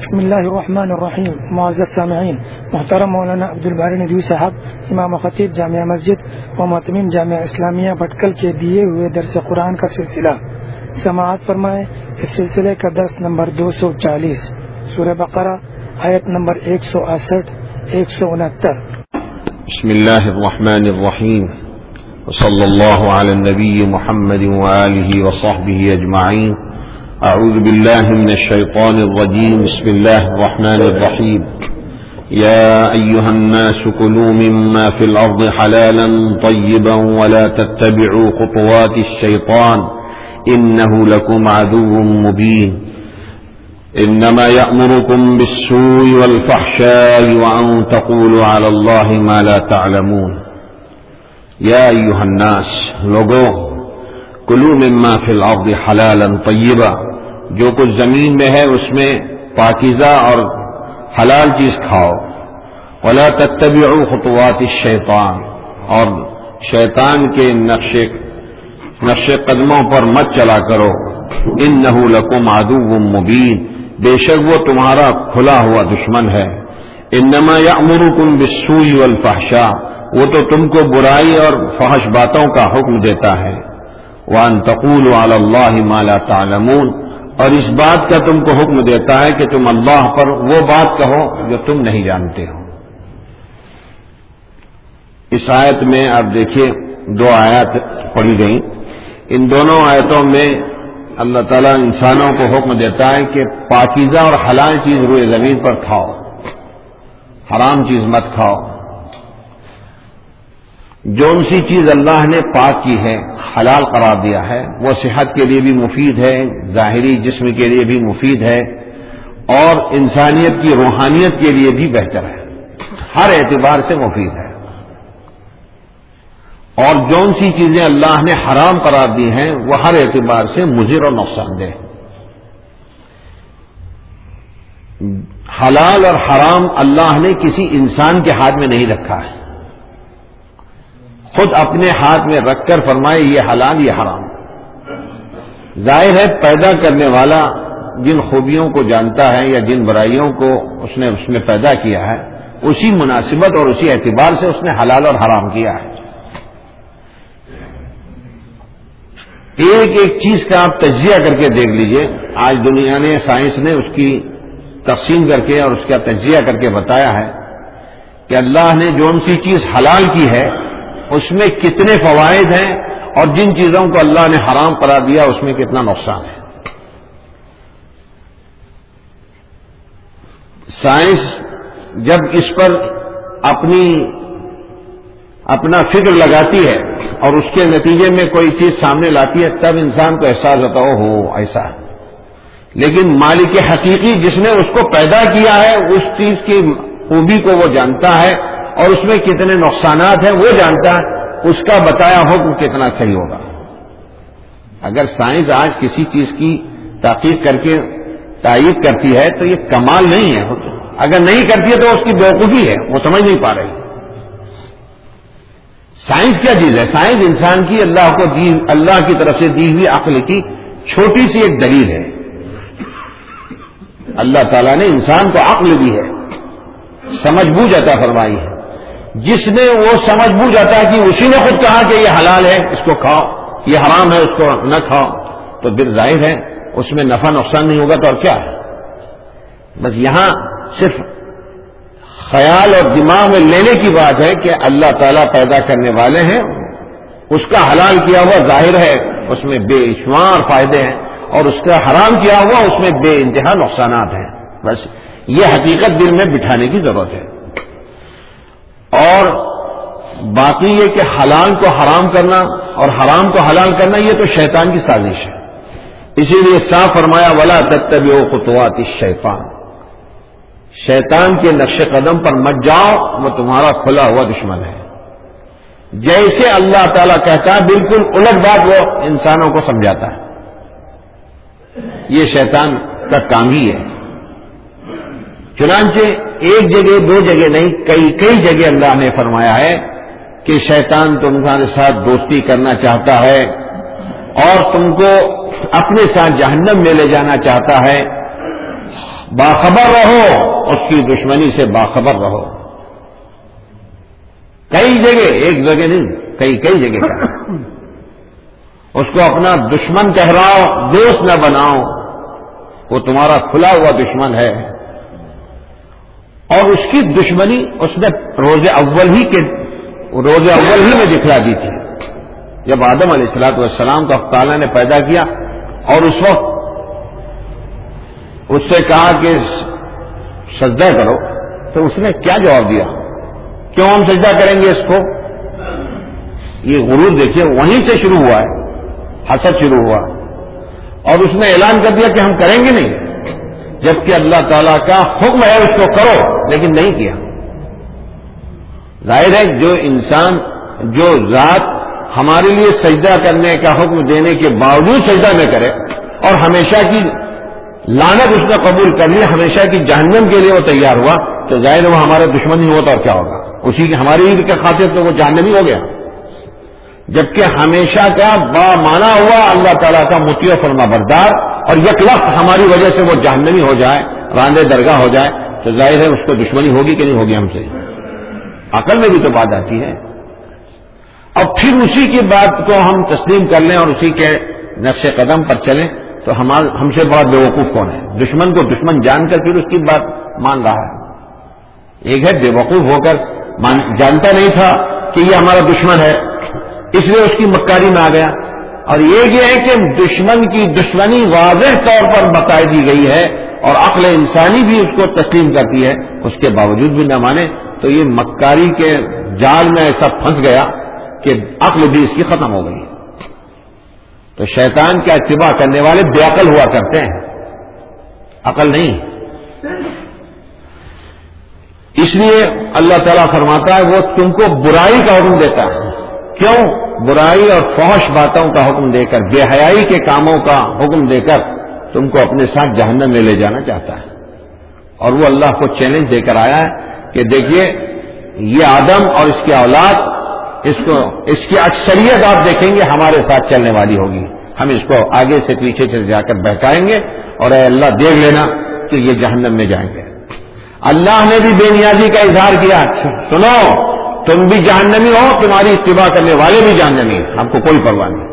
بسم اللہ الرحمن الرحیم. معزز سامعین، محترم مولانا عبدالباری ندوی صاحب، امام خطیب جامعہ مسجد و معتمین جامعہ اسلامیہ بھٹکل کے دیے ہوئے درس قرآن کا سلسلہ سماعت فرمائیں. اس سلسلے کا درس نمبر 240، سورہ بقرہ، آیت نمبر 168 169. بسم اللہ الرحمن الرحیم، وصلی اللہ علی النبی محمد وآلہ وصحبہ اجمعین. اعوذ باللہ من الشیطان الرجیم. بسم اللہ الرحمن الرحیم. یا ایہا الناس کلوا مما فی الارض حلالا طیبا ولا تتبعوا خطوات الشیطان انہ لکم عدو مبین. انما یأمرکم بالسوء والفحشاء وان تقولوا علی اللہ ما لا تعلمون. یا ایہا الناس، لوگو، کلوا مما فی الارض حلالا طیبا، جو کچھ زمین میں ہے اس میں پاکیزہ اور حلال چیز کھاؤ. ولا تتبعوا خطوات الشیطان، اور شیطان کے نقش قدموں پر مت چلا کرو. انہ لکم عدو مبین، بے شک وہ تمہارا کھلا ہوا دشمن ہے. انما یأمرکم بالسوء والفحشاء، وہ تو تم کو برائی اور فحش باتوں کا حکم دیتا ہے. وان تقولوا علی اللہ ما لا تعلمون، اور اس بات کا تم کو حکم دیتا ہے کہ تم اللہ پر وہ بات کہو جو تم نہیں جانتے ہو. اس آیت میں آپ دیکھیے دو آیات پڑھی گئیں. ان دونوں آیتوں میں اللہ تعالیٰ انسانوں کو حکم دیتا ہے کہ پاکیزہ اور حلال چیز روئے زمین پر کھاؤ، حرام چیز مت کھاؤ. جون سی چیز اللہ نے پاک کی ہے، حلال قرار دیا ہے، وہ صحت کے لیے بھی مفید ہے، ظاہری جسم کے لیے بھی مفید ہے، اور انسانیت کی روحانیت کے لیے بھی بہتر ہے، ہر اعتبار سے مفید ہے. اور جون سی چیزیں اللہ نے حرام قرار دی ہیں وہ ہر اعتبار سے مضر اور نقصان دہ. حلال اور حرام اللہ نے کسی انسان کے ہاتھ میں نہیں رکھا ہے، خود اپنے ہاتھ میں رکھ کر فرمائے یہ حلال یہ حرام. ظاہر ہے پیدا کرنے والا جن خوبیوں کو جانتا ہے یا جن برائیوں کو اس نے پیدا کیا ہے، اسی مناسبت اور اسی اعتبار سے اس نے حلال اور حرام کیا ہے. ایک ایک چیز کا آپ تجزیہ کر کے دیکھ لیجئے. آج دنیا نے، سائنس نے اس کی تقسیم کر کے اور اس کا تجزیہ کر کے بتایا ہے کہ اللہ نے جون سی چیز حلال کی ہے اس میں کتنے فوائد ہیں، اور جن چیزوں کو اللہ نے حرام قرار دیا اس میں کتنا نقصان ہے. سائنس جب اس پر اپنا فکر لگاتی ہے اور اس کے نتیجے میں کوئی چیز سامنے لاتی ہے تب انسان کو احساس ہوتا ہو ایسا ہے. لیکن مالک حقیقی جس نے اس کو پیدا کیا ہے اس چیز کی خوبی کو وہ جانتا ہے اور اس میں کتنے نقصانات ہیں وہ جانتا ہے، اس کا بتایا حکم کتنا صحیح ہوگا. اگر سائنس آج کسی چیز کی تحقیق کر کے تائید کرتی ہے تو یہ کمال نہیں ہے. اگر نہیں کرتی ہے تو اس کی بیوقوفی ہے، وہ سمجھ نہیں پا رہی. سائنس کیا چیز ہے؟ سائنس انسان کی اللہ کی طرف سے دی ہوئی عقل کی چھوٹی سی ایک دلیل ہے. اللہ تعالیٰ نے انسان کو عقل دی ہے، سمجھ بوجھ عطا فرمائی ہے. جس نے وہ سمجھ بوجھ عطا کی اسی نے خود کہا کہ یہ حلال ہے اس کو کھاؤ، یہ حرام ہے اس کو نہ کھاؤ، تو پھر ظاہر ہے اس میں نفع نقصان نہیں ہوگا تو اور کیا ہے. بس یہاں صرف خیال اور دماغ میں لینے کی بات ہے کہ اللہ تعالیٰ پیدا کرنے والے ہیں، اس کا حلال کیا ہوا ظاہر ہے اس میں بے شمار فائدے ہیں، اور اس کا حرام کیا ہوا اس میں بے انتہا نقصانات ہیں. بس یہ حقیقت دل میں بٹھانے کی ضرورت ہے. اور باقی یہ کہ حلال کو حرام کرنا اور حرام کو حلال کرنا یہ تو شیطان کی سازش ہے. اسی لیے صاف فرمایا ولا تتبعوا خطوات الشیطان، شیطان کے نقش قدم پر مت جاؤ، وہ تمہارا کھلا ہوا دشمن ہے. جیسے اللہ تعالیٰ کہتا ہے بالکل الٹ بات وہ انسانوں کو سمجھاتا ہے. یہ شیطان کا کام ہی ہے. چنانچہ ایک جگہ دو جگہ نہیں کئی جگہ اللہ نے فرمایا ہے کہ شیطان تمہارے ساتھ دوستی کرنا چاہتا ہے اور تم کو اپنے ساتھ جہنم میں لے جانا چاہتا ہے. باخبر رہو، اس کی دشمنی سے باخبر رہو. کئی جگہ، ایک جگہ نہیں، کئی جگہ کا اس کو اپنا دشمن ٹھہراؤ، دوست نہ بناؤ. وہ تمہارا کھلا ہوا دشمن ہے. اور اس کی دشمنی اس نے روز اول ہی میں دکھلا دی تھی. جب آدم علیہ السلام کو اللہ تعالیٰ نے پیدا کیا اور اس وقت اس سے کہا کہ سجدہ کرو، تو اس نے کیا جواب دیا؟ کیوں ہم سجدہ کریں گے اس کو؟ یہ غرور دیکھیے وہیں سے شروع ہوا ہے، حسد شروع ہوا. اور اس نے اعلان کر دیا کہ ہم کریں گے نہیں، جبکہ اللہ تعالیٰ کا حکم ہے اس کو کرو، لیکن نہیں کیا. ظاہر ہے جو انسان، جو ذات ہمارے لیے سجدہ کرنے کا حکم دینے کے باوجود سجدہ نہ کرے اور ہمیشہ کی لعنت اس نے قبول کر لی، ہمیشہ کی جہنم کے لیے وہ تیار ہوا، تو ظاہر وہ ہمارا دشمن نہیں ہوتا اور کیا ہوگا؟ اسی کی ہماری عید کے خاطر تو وہ جہنمی ہو گیا. جبکہ ہمیشہ کا با مانا ہوا اللہ تعالیٰ کا مطیع فرما بردار، اور یک وقت ہماری وجہ سے وہ جہنمی ہو جائے، راندے درگاہ ہو جائے، تو ظاہر ہے اس کو دشمنی ہوگی کہ نہیں ہوگی ہم سے؟ عقل میں بھی تو بات آتی ہے. اور پھر اسی کی بات کو ہم تسلیم کر لیں اور اسی کے نقش قدم پر چلیں، تو ہم سے بڑا بیوقوف کون ہے؟ دشمن کو دشمن جان کر پھر اس کی بات مان رہا ہے. ایک ہے بیوقوف ہو کر جانتا نہیں تھا کہ یہ ہمارا دشمن ہے، اس لیے اس کی مکاری میں آ گیا. اور یہ ہے کہ دشمن کی دشمنی واضح طور پر بتا دی گئی ہے اور عقل انسانی بھی اس کو تسلیم کرتی ہے، اس کے باوجود بھی نہ مانے، تو یہ مکاری کے جال میں ایسا پھنس گیا کہ عقل بھی اس کی ختم ہو گئی. تو شیطان کا اتباع کرنے والے بے عقل ہوا کرتے ہیں، عقل نہیں. اس لیے اللہ تعالیٰ فرماتا ہے وہ تم کو برائی کا حکم دیتا ہے. کیوں؟ برائی اور فحش باتوں کا حکم دے کر، بے حیائی کے کاموں کا حکم دے کر تم کو اپنے ساتھ جہنم میں لے جانا چاہتا ہے. اور وہ اللہ کو چیلنج دے کر آیا ہے کہ دیکھیے یہ آدم اور اس کی اولاد، اس کی اکثریت آپ دیکھیں گے ہمارے ساتھ چلنے والی ہوگی. ہم اس کو آگے سے پیچھے سے جا کر بہکائیں گے اور اے اللہ دیکھ لینا کہ یہ جہنم میں جائیں گے. اللہ نے بھی بے نیازی کا اظہار کیا. سنو تم بھی جہنمی ہو، تمہاری اتباع کرنے والے بھی جہنمی ہیں، ہم کو کوئی پرواہ نہیں.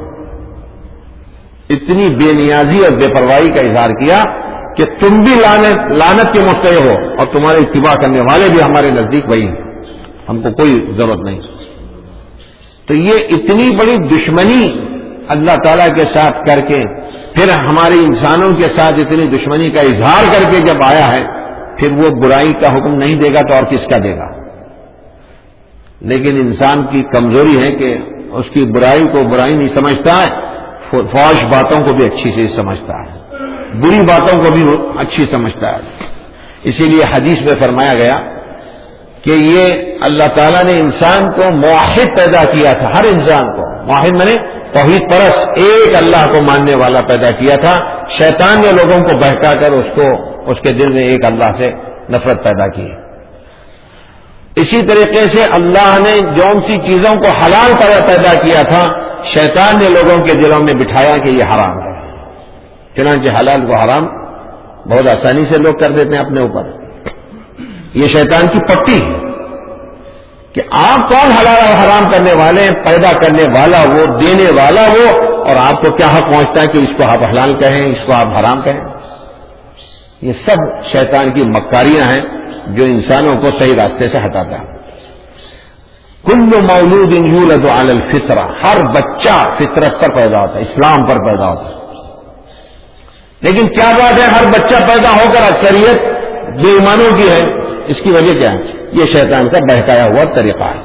اتنی بے نیازی اور بے پرواہی کا اظہار کیا کہ تم بھی لعنت کے مستحق ہو اور تمہارے اتباع کرنے والے بھی ہمارے نزدیک وہی ہیں، ہم کو کوئی ضرورت نہیں. تو یہ اتنی بڑی دشمنی اللہ تعالیٰ کے ساتھ کر کے، پھر ہمارے انسانوں کے ساتھ اتنی دشمنی کا اظہار کر کے جب آیا ہے، پھر وہ برائی کا حکم نہیں دے گا تو اور کس کا دے گا؟ لیکن انسان کی کمزوری ہے کہ اس کی برائی کو برائی نہیں سمجھتا ہے، فحش باتوں کو بھی اچھی چیز سمجھتا ہے، بری باتوں کو بھی اچھی سمجھتا ہے. اسی لیے حدیث میں فرمایا گیا کہ یہ اللہ تعالیٰ نے انسان کو موحد پیدا کیا تھا. ہر انسان کو موحد مانے توحید پرست، ایک اللہ کو ماننے والا پیدا کیا تھا. شیطان نے لوگوں کو بہکا کر اس کے دل میں ایک اللہ سے نفرت پیدا کی. اسی طریقے سے اللہ نے جون سی چیزوں کو حلال پیدا کیا تھا، شیطان نے لوگوں کے دلوں میں بٹھایا کہ یہ حرام ہے. چنانچہ حلال کو حرام بہت آسانی سے لوگ کر دیتے ہیں اپنے اوپر. یہ شیطان کی پٹی ہے کہ آپ کون حلال اور حرام کرنے والے ہیں؟ پیدا کرنے والا وہ، دینے والا وہ، اور آپ کو کیا حق پہنچتا ہے کہ اس کو آپ حلال کہیں، اس کو آپ حرام کہیں؟ یہ سب شیطان کی مکاریاں ہیں جو انسانوں کو صحیح راستے سے ہٹاتا ہے. کل مولود یولد علی الفطرہ، ہر بچہ فطرت پر پیدا ہوتا ہے، اسلام پر پیدا ہوتا ہے. لیکن کیا بات ہے ہر بچہ پیدا ہو کر اکثریت بے ایمانوں کی ہے؟ اس کی وجہ کیا ہے؟ یہ شیطان کا بہکایا ہوا طریقہ ہے.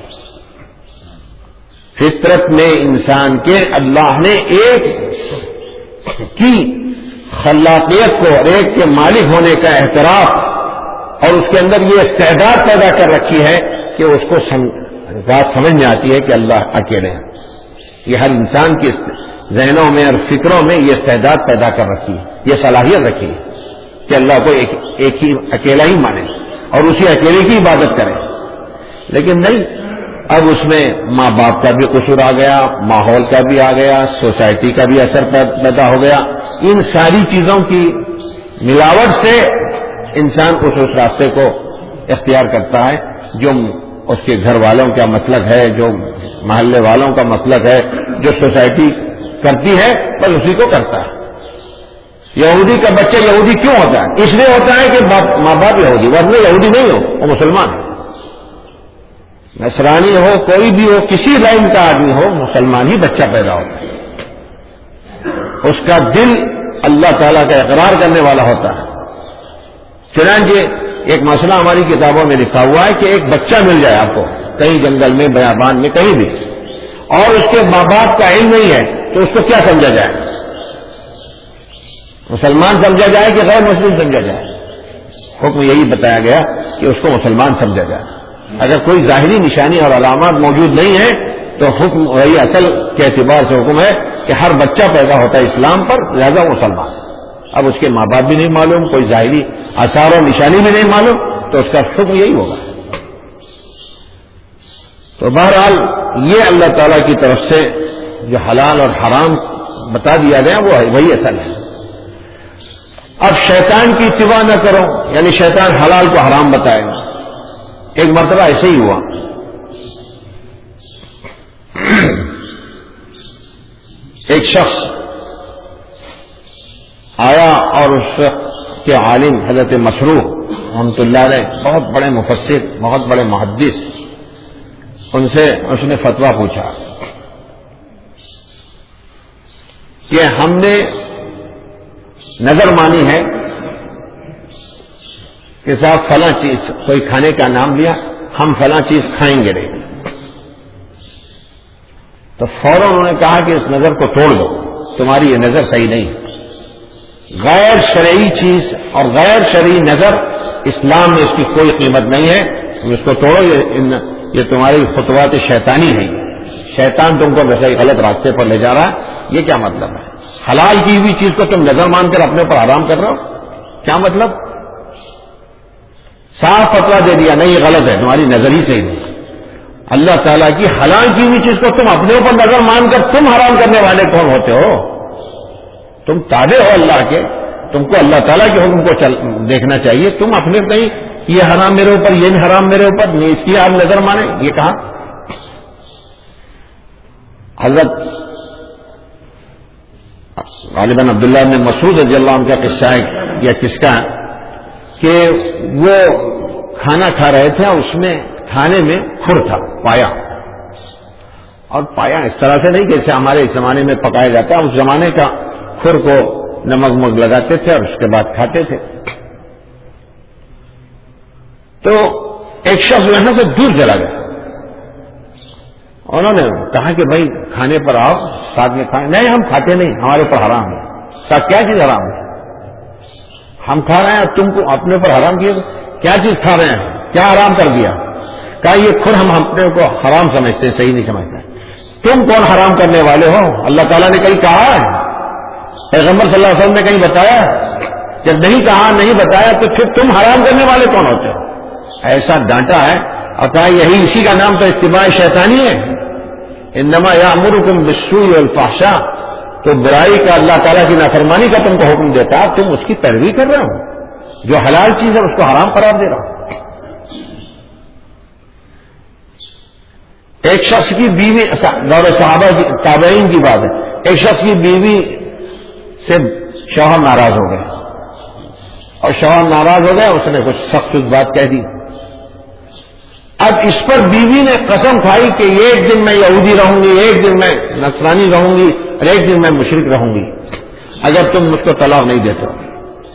فطرت میں انسان کے اللہ نے ایک کی خلاقیت کو اور ایک کے مالک ہونے کا اعتراف اور اس کے اندر یہ استعداد پیدا کر رکھی ہے کہ اس کو بات سمجھ میں آتی ہے کہ اللہ اکیلے ہیں. یہ ہر انسان کے ذہنوں میں اور فکروں میں یہ استعداد پیدا کر رکھی ہے، یہ صلاحیت رکھی ہے کہ اللہ کو ایک ہی اکیلا ہی مانے اور اسی اکیلے کی عبادت کریں. لیکن نہیں، اب اس میں ماں باپ کا بھی قصور آ گیا، ماحول کا بھی آ گیا، سوسائٹی کا بھی اثر پیدا ہو گیا. ان ساری چیزوں کی ملاوٹ سے انسان اس راستے کو اختیار کرتا ہے جو اس کے گھر والوں کا مسلک ہے، جو محلے والوں کا مسلک ہے، جو سوسائٹی کرتی ہے، بس اسی کو کرتا ہے۔ یہودی کا بچہ یہودی کیوں ہوتا ہے؟ اس لیے ہوتا ہے کہ ماں باپ یہودی، ورنہ یہودی نہیں ہو، وہ مسلمان ہے۔ نصرانی ہو، کوئی بھی ہو، کسی لائن کا آدمی ہو، مسلمان ہی بچہ پیدا ہوتا ہے۔ اس کا دل اللہ تعالیٰ کا اقرار کرنے والا ہوتا ہے۔ چنانچہ ایک مسئلہ ہماری کتابوں میں لکھا ہوا ہے کہ ایک بچہ مل جائے آپ کو کہیں جنگل میں، بیابان میں، کہیں بھی، اور اس کے ماں باپ کا علم نہیں ہے، تو اس کو کیا سمجھا جائے؟ مسلمان سمجھا جائے کہ غیر مسلم سمجھا جائے؟ حکم یہی بتایا گیا کہ اس کو مسلمان سمجھا جائے۔ اگر کوئی ظاہری نشانی اور علامات موجود نہیں ہے تو حکم وہی اصل کے اعتبار سے حکم ہے کہ ہر بچہ پیدا ہوتا ہے اسلام پر، لہذا وہ مسلمان ہے۔ اب اس کے ماں باپ بھی نہیں معلوم، کوئی ظاہری آثار اور نشانی بھی نہیں معلوم، تو اس کا حکم یہی ہوگا۔ تو بہرحال یہ اللہ تعالیٰ کی طرف سے جو حلال اور حرام بتا دیا گیا وہ وہی اصل ہے۔ اب شیطان کی اتباع نہ کرو، یعنی شیطان حلال کو حرام بتائے گا۔ ایک مرتبہ ایسے ہی ہوا، ایک شخص آیا اور اس کے عالم حضرت مسروق رحمۃ اللہ علیہ، بہت بڑے مفسر، بہت بڑے محدث، ان سے اس نے فتویٰ پوچھا کہ ہم نے نظر مانی ہے کہ صاحب فلاں چیز، کوئی کھانے کا نام لیا، ہم فلاں چیز کھائیں گے نہیں، تو فوراً انہوں نے کہا کہ اس نظر کو توڑ دو، تمہاری یہ نظر صحیح نہیں ہے۔ غیر شرعی چیز اور غیر شرعی نظر اسلام میں اس کی کوئی قیمت نہیں ہے، تم اس کو توڑو، یہ تمہاری خطوات شیطانی ہے، شیطان تم کو ویسے ہی غلط راستے پر لے جا رہا ہے۔ یہ کیا مطلب ہے؟ حلال کی ہوئی چیز کو تم نظر مان کر اپنے اوپر حرام کر رہے ہو، کیا مطلب؟ صاف فتویٰ دے دیا، نہیں یہ غلط ہے، تمہاری نظر ہی صحیح نہیں۔ اللہ تعالیٰ کی حلال کی ہوئی چیز کو تم اپنے اوپر نظر مان کر تم حرام کرنے والے کون ہوتے ہو؟ تم تابع ہو اللہ کے، تم کو اللہ تعالیٰ کے حکم کو دیکھنا چاہیے، تم اپنے کہیں یہ حرام میرے اوپر، یہ حرام میرے اوپر، نہیں اس کی آپ نظر مانیں، یہ کہا؟ حضرت غالباً عبداللہ بن مسعود رضی اللہ عنہ کا قصہ ہے یا کس کا، کہ وہ کھانا کھا رہے تھے اور اس میں کھانے میں کھر تھا، پایا، اور پایا اس طرح سے نہیں جیسے ہمارے اس زمانے میں پکایا جاتا ہے، اس زمانے کا کھر کو نمک مگ لگاتے تھے اور اس کے بعد کھاتے تھے۔ تو ایک شخص وہاں سے دور چلا گیا، انہوں نے کہا کہ بھائی کھانے پر آؤ، ساتھ میں کھائیں۔ نہیں ہم کھاتے نہیں، ہمارے اوپر حرام ہے۔ ساتھ کیا چیز حرام ہے؟ ہم کھا رہے ہیں، تم کو اپنے اوپر حرام کیا، کیا چیز کھا رہے ہیں، کیا حرام کر دیا؟ کہا یہ کھر ہم اپنے کو حرام سمجھتے ہیں، صحیح نہیں سمجھتے۔ تم کون حرام کرنے والے ہو؟ اللہ تعالیٰ نے کہیں کہا ہے؟ پیغمبر صلی اللہ علیہ وسلم نے کہیں بتایا؟ جب نہیں کہا، نہیں بتایا، تو پھر تم حرام کرنے والے کون ہوتے ہو؟ ایسا ڈانٹا ہے اور کہا یہی اسی کا نام تو اتباع شیطانی ہے۔ انما یامرکم بالسوء والفحشاء، تو برائی کا، اللہ تعالیٰ کی نافرمانی کا تم کو حکم دیتا ہے، تم اس کی پیروی کر رہے ہو، جو حلال چیز ہے اس کو حرام قرار دے رہا ہو۔ ایک شخص کی بیوی، دور صحابہ کی تابعین کی بات ہے، ایک شخص کی بیوی سے شوہر ناراض ہو گئے، اور شوہر ناراض ہو گئے، اس نے کچھ سخت بات کہہ دی۔ اب اس پر بیوی نے قسم کھائی کہ ایک دن میں یہودی رہوں گی، ایک دن میں نصرانی رہوں گی، اور ایک دن میں مشرک رہوں گی اگر تم مجھ کو طلاق نہیں دیتے ہو۔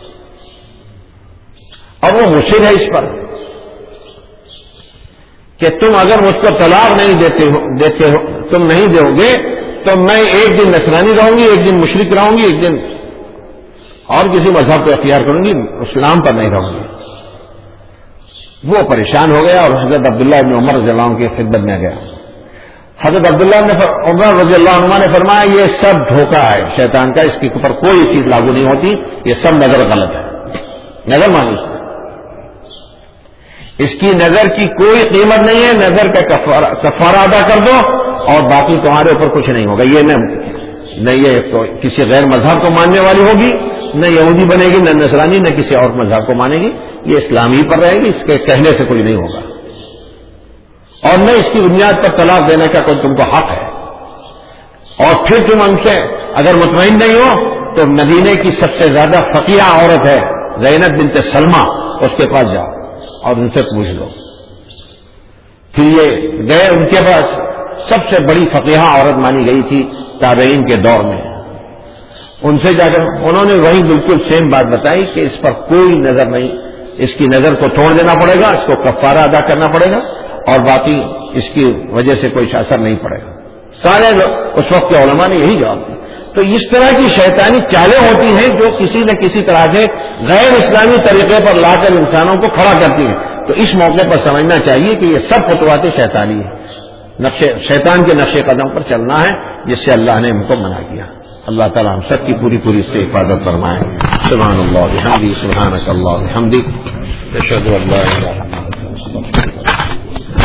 اور وہ مصر ہے اس پر کہ تم اگر مجھ کو طلاق نہیں دیتے ہو، تم نہیں دو گے تو میں ایک دن نصرانی رہوں گی، ایک دن مشرک رہوں گی، ایک دن اور کسی مذہب کو اختیار کروں گی، اسلام پر نہیں رہوں گی۔ وہ پریشان ہو گیا اور حضرت عبداللہ ابن عمر رضی اللہ عنہ کی خدمت میں گیا۔ حضرت عبداللہ عمر رضی اللہ عنہ نے فرمایا یہ سب دھوکہ ہے شیطان کا، اس کے اوپر کوئی چیز لاگو نہیں ہوتی، یہ سب نظر غلط ہے، نظر مانی اس کی نظر کی کوئی قیمت نہیں ہے، نظر کا کفارہ ادا کر دو اور باقی تمہارے اوپر کچھ نہیں ہوگا۔ یہ نہ یہ تو کسی غیر مذہب کو ماننے والی ہوگی، نہ یہودی بنے گی، نہ نصرانی، نہ کسی اور مذہب کو مانے گی، یہ اسلام ہی پر رہے گی، اس کے کہنے سے کوئی نہیں ہوگا، اور نہ اس کی بنیاد پر طلاق دینے کا کوئی تم کو حق ہے۔ اور پھر تم ہم سے اگر مطمئن نہیں ہو تو مدینے کی سب سے زیادہ فقیہ عورت ہے زینب بنت سلمہ، اس کے پاس جاؤ اور ان سے پوچھ لو۔ پھر یہ گئے ان کے پاس، سب سے بڑی فقیہ عورت مانی گئی تھی تابعین کے دور میں، ان سے جا کر انہوں نے وہی بالکل سیم بات بتائی کہ اس پر کوئی نظر نہیں، اس کی نظر کو توڑ دینا پڑے گا، اس کو کفارہ ادا کرنا پڑے گا، اور باقی اس کی وجہ سے کوئی اثر نہیں پڑے گا۔ سارے اس وقت کے علماء نے یہی جواب دیا۔ تو اس طرح کی شیطانی چالیں ہوتی ہیں جو کسی نہ کسی طرح سے غیر اسلامی طریقے پر لا کر انسانوں کو کھڑا کرتی ہیں۔ تو اس موقع پر سمجھنا چاہیے کہ یہ سب خطوات شیطانی ہیں، شیطان کے نقش قدم پر چلنا ہے، جس سے اللہ نے ہم کو منع کیا۔ اللہ تعالیٰ ہم سب کی پوری پوری اس سے حفاظت فرمائے۔ سبحان اللہ بحمدہ، سبحانک اللہ بحمدک، اشہد ان لا الہ الا انت، استغفرک۔